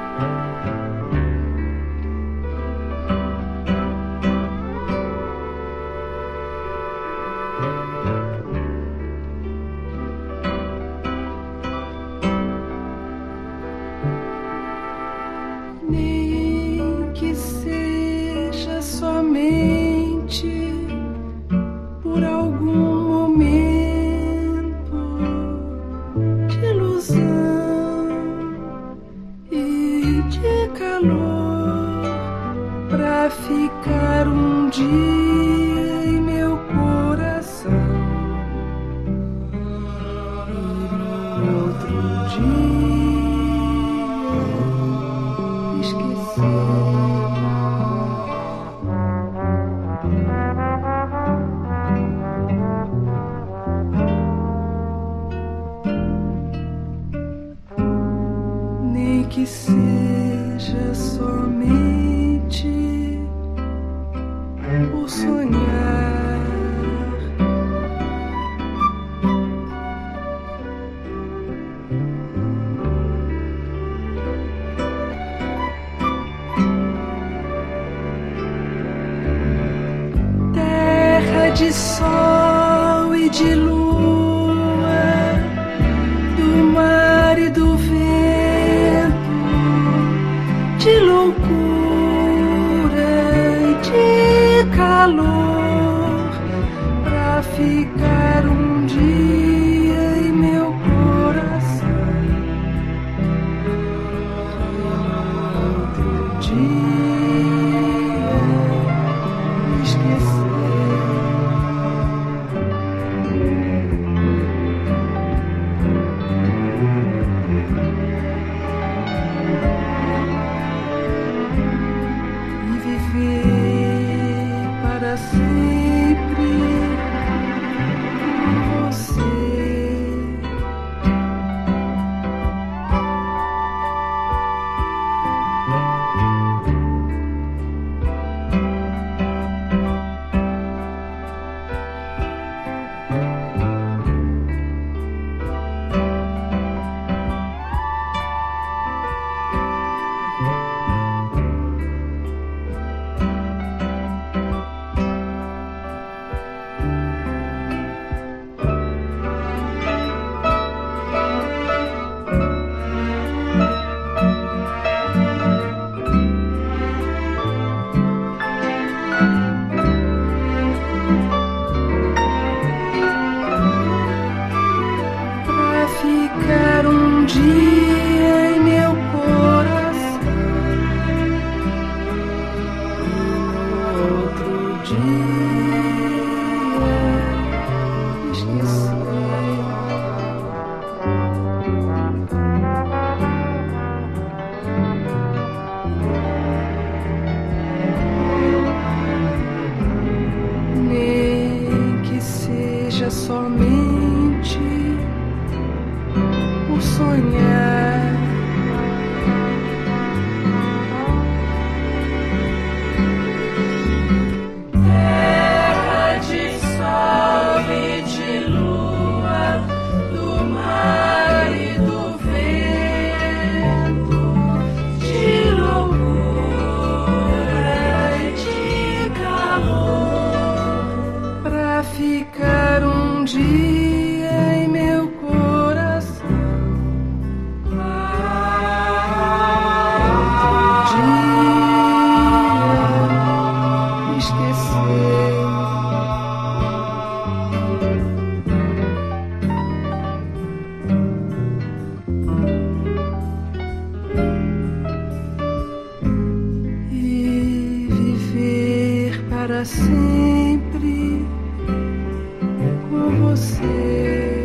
Nem que seja somente por algum momento de ilusão e de calor, pra ficar um dia em meu coração e no outro dia esquecer. Nem que seja somente por sonhar, terra de sol e de lua, do mar e do vento, de loucura e de calor, pra ficar um dia em meu coração, outro dia esquecer. Para sempre com você. Pra ficar um dia em meu coração, outro dia esquecer. Nem que seja somente por sonhar, terra de sol e de lua, do mar e do vento, de loucura e de calor, pra ficar um dia em meu coração, outro dia esquecer. E viver para sempre com você.